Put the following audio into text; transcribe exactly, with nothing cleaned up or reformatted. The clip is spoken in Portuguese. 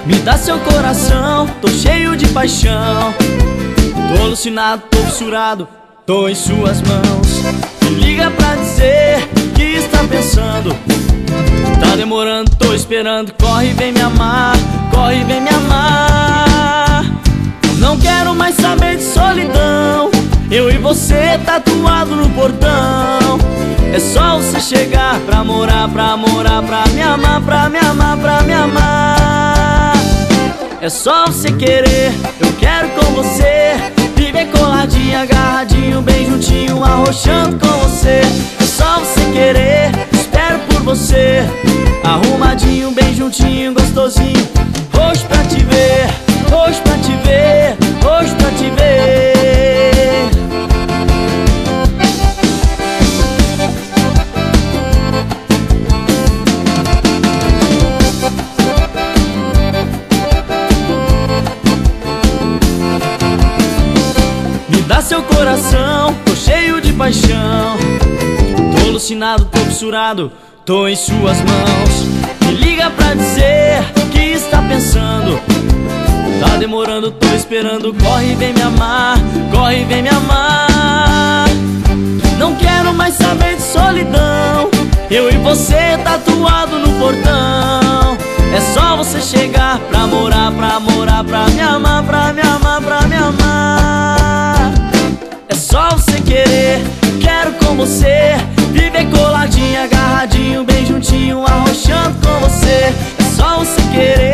Me dá seu coração, tô cheio de paixão. Tô alucinado, tô fissurado, tô em suas mãos. Me liga pra dizer que está pensando. Tá demorando, tô esperando. Corre, vem me amar, corre, vem me amar. Não quero mais saber de solidão. Eu e você tatuado no portão. É só você chegar pra morar, pra morar, pra me amar, pra me amar, pra me amar. É só você querer, eu quero com você. Viver coladinho, agarradinho, bem juntinho, arrochando com você. É só você querer, espero por você. Arrumadinho, bem juntinho, gostosinho. Roxo pra te ver, roxo pra te ver, roxo pra te ver. Dá seu coração, tô cheio de paixão. Tô alucinado, tô fissurado, tô em suas mãos. Me liga pra dizer que está pensando. Tá demorando, tô esperando. Corre, vem me amar, corre, vem me amar. Não quero mais saber de solidão. Eu e você tatuado no portão. É só você chegar pra morar, pra morar, pra me amar, pra me amar, pra me amar. É só você querer, quero com você. Viver coladinho, agarradinho, bem juntinho, arrochando com você. É só você querer.